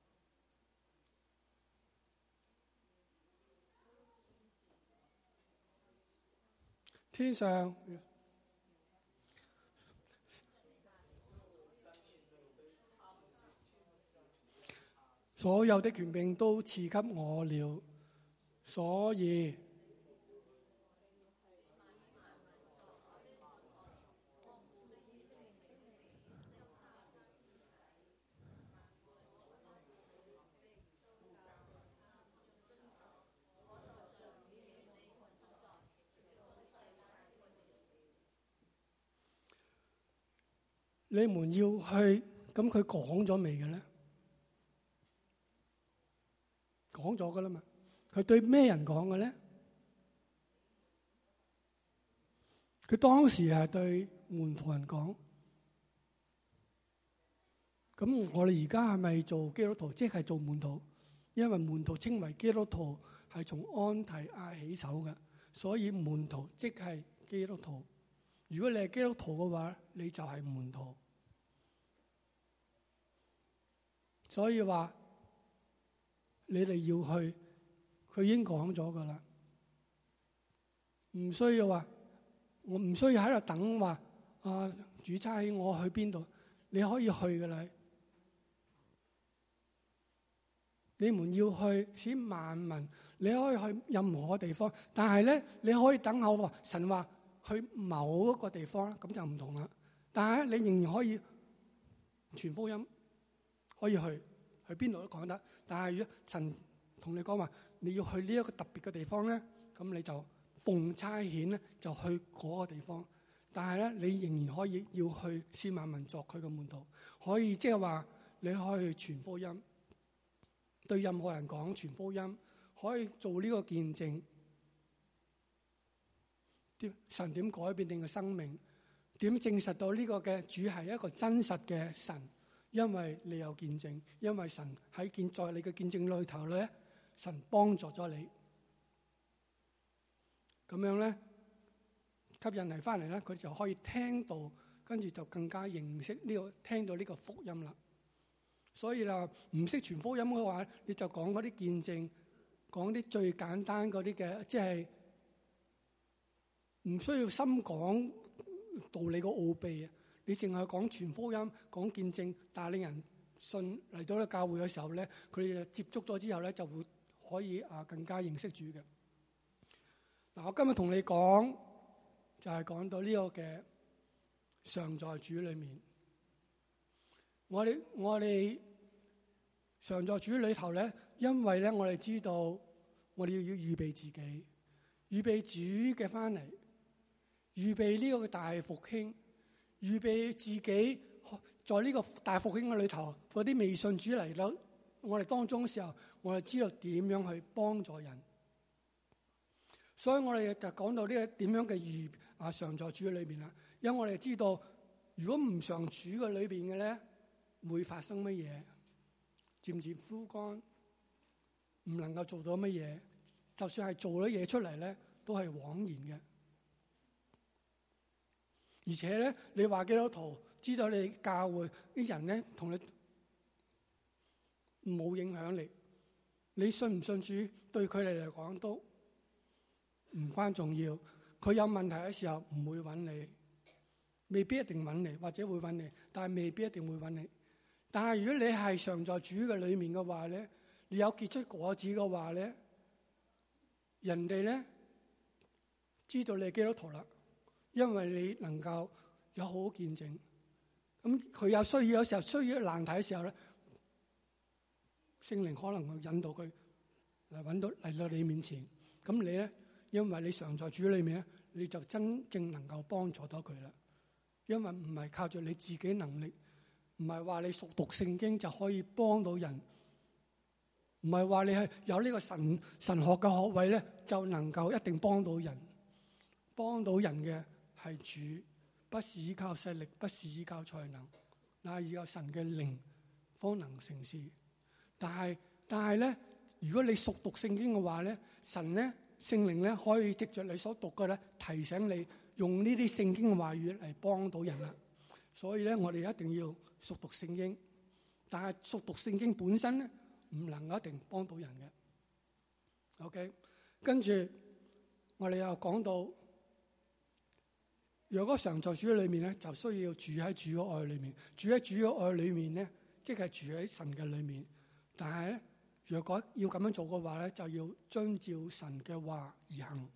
天上所有的權柄都賜給我了，所以你們要去。咁佢講咗未嘅咧？講咗噶啦嘛。佢對咩人講嘅咧？佢當時係對門徒人講。咁我哋而家係咪做基督徒，即係做門徒？因為門徒稱為基督徒係從安提阿起手嘅，所以門徒即係基督徒。如果你係基督徒嘅話，你就係門徒。所以話你哋要去，佢已經講咗噶啦，唔需要話，我唔需要喺度等話啊主差我去邊度，你可以去噶啦。你們要去使萬民，你可以去任何地方，但係咧你可以等候神話去某一個地方，咁就唔同啦。但係你仍然可以傳福音，可以去邊度都講得。但係如果神同你講話你要去呢一個特別嘅地方咧，咁你就奉差遣咧就去嗰個地方。但係咧你仍然可以要去使萬民作佢嘅門徒，可以即係話你可以去傳福音，對任何人講傳福音，可以做呢個見證。神點改變你嘅生命？點證實到呢個嘅主係一個真實嘅神？因為你有見證，因為神喺在你嘅見證裏頭咧，神幫助咗你。咁樣咧，吸引嚟翻嚟咧，佢就可以聽到，跟住就更加認識呢個，聽到呢個福音啦。所以啦，唔識傳福音嘅話，你就講嗰啲見證，講啲最簡單嗰啲嘅，即係唔需要深講道理個奧秘啊！你淨係講傳福音、講見證，帶領人信嚟到咧教會嘅時候咧，佢哋接觸咗之後咧，就會可以更加認識主嘅。嗱，我今日同你講就係講到呢個嘅常在主裏面。我哋常在主裏頭咧，因為咧我哋知道我哋要預備自己，預備主嘅翻嚟，預備呢個大復興，預備自己在呢個大復興嘅裏頭，嗰啲未信主嚟到我哋當中嘅時候，我哋知道點樣去幫助人。所以我哋就講到呢個點樣嘅常在主嘅裏邊啦。因為我哋知道，如果唔常主嘅裏邊嘅咧，會發生乜嘢？漸漸枯乾，唔能夠做到乜嘢。就算係做咗嘢出嚟咧，都係枉然嘅。而且咧，你話基督徒知道你教會啲人咧同你冇影響力，你信唔信主對佢哋嚟講都唔關重要。佢有問題嘅時候唔會揾你，未必一定揾你，或者會揾你，但係未必一定會揾你。但係如果你係常在主嘅裏面嘅話咧，你有結出果子嘅話咧，人哋咧知道你係基督徒啦，因為你能夠有好好見證。咁佢有需要，有時候需要難題嘅時候咧，聖靈可能會引導佢嚟到你面前。咁你咧，因為你常在主裏面咧，你就真正能夠幫助到佢啦。因為唔係靠住你自己能力，唔係話你熟讀聖經就可以幫到人，唔係話你係有呢個神學嘅學位咧，就能夠一定幫到人。幫到人嘅係主，不是依靠勢力，不是依靠才能，乃係有神嘅靈方能成事。但係咧，如果你熟讀聖經嘅話咧，神咧聖靈咧可以藉着你所讀嘅咧，提醒你用呢啲聖經嘅話語嚟幫到人啦。所以咧，我哋一定要熟讀聖經，但係熟讀聖經本身咧，唔能夠一定幫到人嘅。OK， 跟住我哋又講到，若果常在主裏面咧，就需要住喺主嘅愛裏面。住喺主嘅愛裏面咧，即係住喺神嘅裏面。但係咧，若果要咁樣做嘅話咧，就要遵照神嘅話而行。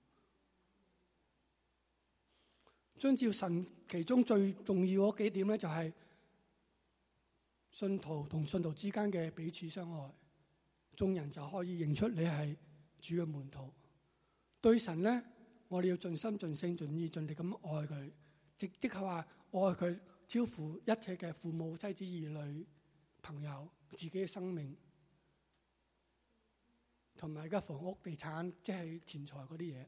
遵照神其中最重要嗰幾點咧，就係信徒同信徒之間嘅彼此相愛，眾人就可以認出你係主嘅門徒。對神咧，我哋要盡心盡性盡意盡力咁愛佢，即係話愛佢超乎一切嘅父母、妻子、兒女、朋友、自己嘅生命，同埋嘅房屋、地產，即係錢財嗰啲嘢。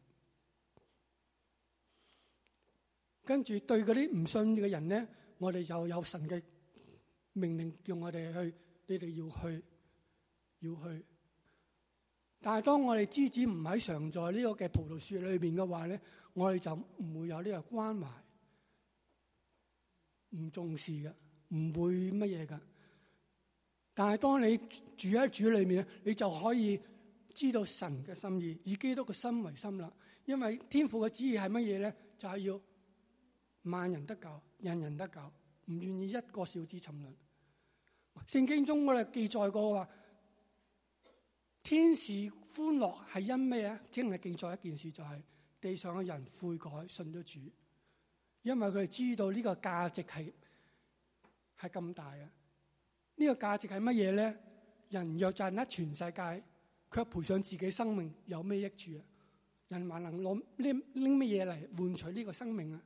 跟住對嗰啲唔信嘅人咧，我哋就有神嘅命令叫我哋去，你哋要去。但係當我哋枝子唔喺常在呢個嘅葡萄樹裏邊嘅話咧，我哋就唔會有呢個關懷，唔重視嘅，唔會乜嘢噶。但係當你住喺主裏面咧，你就可以知道神嘅心意，以基督嘅心為心啦。因為天父嘅旨意係乜嘢咧？就係要萬人得救，人人得救，唔願意一個小子沉淪。聖經中我哋記載過話，天使歡樂係因咩啊？只係記載一件事，就係地上嘅人悔改信咗主，因為佢哋知道呢個價值係咁大啊！呢個價值係乜嘢咧？人若賺得全世界，卻賠上自己生命，有咩益處啊？人還能拎乜嘢嚟換取呢個生命啊？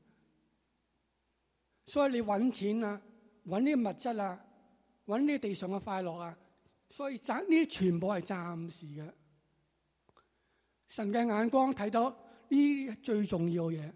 所以你揾錢啊，揾呢個物質啊，揾呢地上嘅快樂啊，所以呢啲全部係暫時嘅。神嘅眼光睇到呢啲最重要嘅嘢。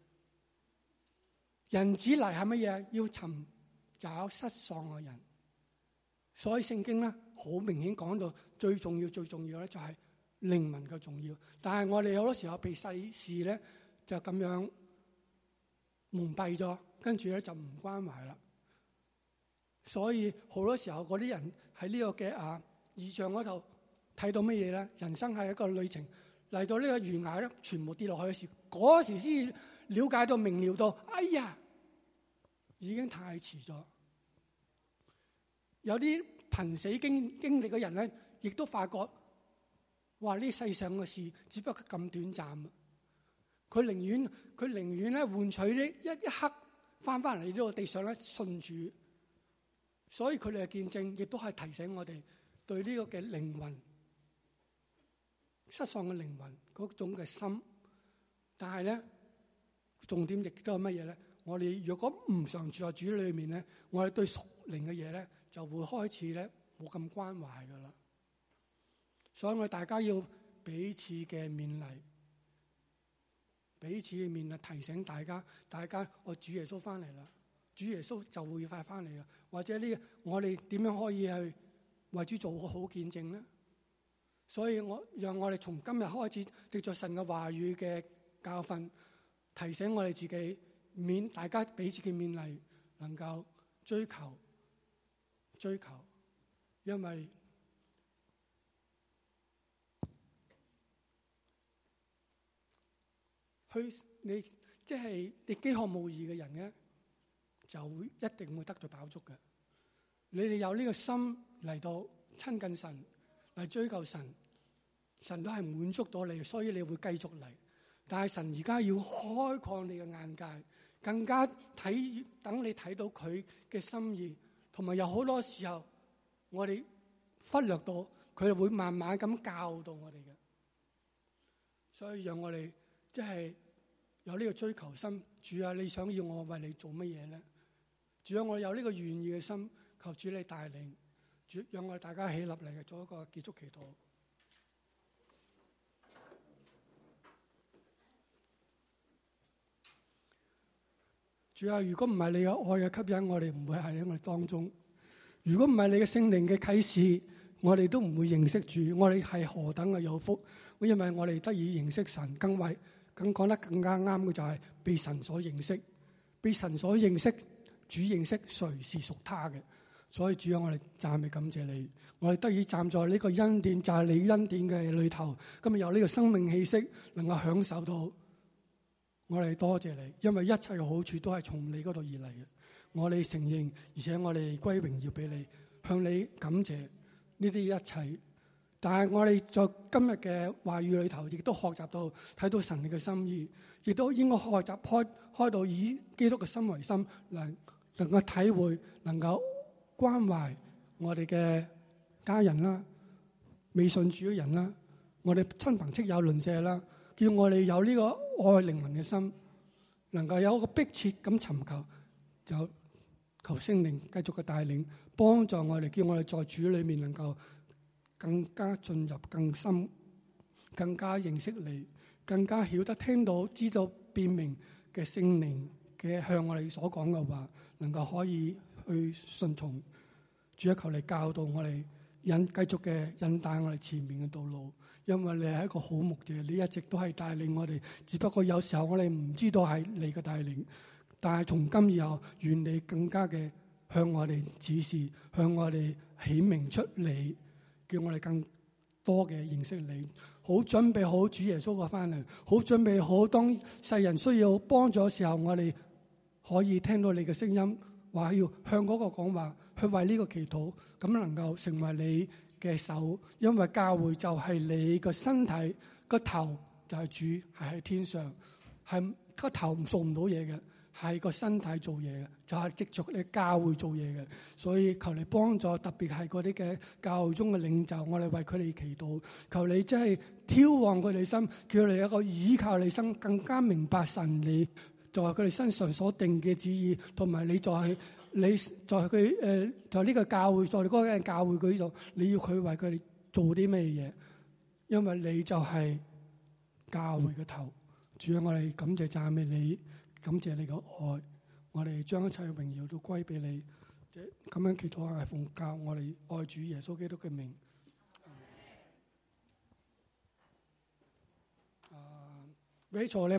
人子嚟係乜嘢？要尋找失喪嘅人。所以聖經咧好明顯講到最重要咧就係靈魂嘅重要。但係我哋好多時候被世事咧就咁樣蒙蔽咗，跟住咧就唔關懷啦。所以好多時候嗰啲人喺呢個嘅異象嗰度睇到乜嘢咧？人生係一個旅程，嚟到呢個懸崖咧，全部跌落去嘅時，嗰時先了解到明了到，哎呀，已經太遲咗。有啲瀕死經歷嘅人咧，亦都發覺，話呢世上嘅事只不過咁短暫。佢寧願咧換取呢一刻翻嚟呢個地上咧信主。所以佢哋嘅見證亦都係提醒我哋對呢個嘅靈魂失喪嘅靈魂嗰種嘅心。但係咧重點亦都係乜嘢咧？ 我哋如果唔常住喺主裏面咧，我哋對屬靈嘅嘢咧就會開始咧冇咁關懷噶啦。所以我哋大家要彼此嘅勉勵，彼此嘅勉勵，提醒大家我主耶穌翻嚟啦，主耶穌就會快翻嚟啦。或者呢，我哋點樣可以去為主做個好見證咧？所以讓我哋從今日開始，藉着神嘅話語嘅教訓，提醒我哋自己大家彼此嘅勉勵，能夠追求，因為你飢渴慕義嘅人咧，就會一定會得到飽足嘅。你哋有呢個心嚟到親近神，嚟追求神，神都係滿足到你，所以你會繼續嚟。但係神而家要開闊你嘅眼界，更加等你睇到佢嘅心意，同埋有好多時候我哋忽略到，佢會慢慢咁教導我哋嘅。所以讓我哋有呢個追求心。主啊，你想要我為你做乜嘢咧？主啊，我有呢個願意嘅心，求主你帶領。主，讓我哋大家起立嚟做一個結束祈禱。主啊，如果唔係你嘅愛嘅吸引，我哋唔會喺我哋當中；如果唔係你嘅聖靈嘅啟示，我哋都唔會認識主。我哋係何等嘅有福，因為我哋得以認識神，更講得更加啱嘅就係被神所認識，被神所認識，主認識誰是屬他嘅。所以主啊，我哋讚美感謝你，我哋得以站在呢個恩典，就係你恩典嘅裏頭，今日有呢個生命氣息，能夠享受到。我哋多謝你，因為一切嘅好處都係從你嗰度而嚟嘅。我哋承認，而且我哋歸榮耀俾你，向你感謝呢啲一切。但係我哋在今日嘅話語裏頭，亦都學習到睇到神你嘅心意，亦都應該學習開到以基督嘅心為心，能夠體會，能夠關懷我哋嘅家人啦、未信主嘅人啦、我哋親朋戚友鄰舍啦。叫我哋有呢個愛靈魂嘅心，能夠有一個迫切咁尋求，就求聖靈繼續嘅帶領，幫助我哋，叫我哋在主裏面能夠更加進入更深，更加認識你，更加曉得聽到、知道、辨明嘅聖靈嘅向我哋所講嘅話，能夠可以去順從。主啊，求你教導我哋，繼續嘅引帶我哋前面嘅道路。因為你係一個好牧者，你一直都係帶領我哋，只不過有時候我哋唔知道係你嘅帶領。但係從今以後，願你更加嘅向我哋指示，向我哋顯明出你，叫我哋更多嘅認識你。好準備好主耶穌嘅翻嚟，好準備好當世人需要幫助嘅時候，我哋可以聽到你嘅聲音，話要向嗰個講話，去為呢個祈禱，咁能夠成為你嘅手，因為教會就係你個身體，個頭就係主，係喺天上，係個頭做唔到嘢嘅，係個身體做嘢嘅，就係藉著你教會做嘢嘅。所以求你幫助，特別係嗰啲嘅教會中嘅領袖，我哋為佢哋祈禱，求你真係挑旺佢哋心，叫你一個倚靠你心，更加明白神你在佢哋身上所定嘅旨意，同埋你在佢在呢個教會，在嗰個教會嗰度，你要佢為佢哋做啲咩嘢？因為你就係教會嘅頭。主啊，我哋感謝讚美你，感謝你嘅愛，我哋將一切榮耀都歸俾你。咁樣祈禱係奉教我哋愛主耶穌基督嘅名。Rachel 咧。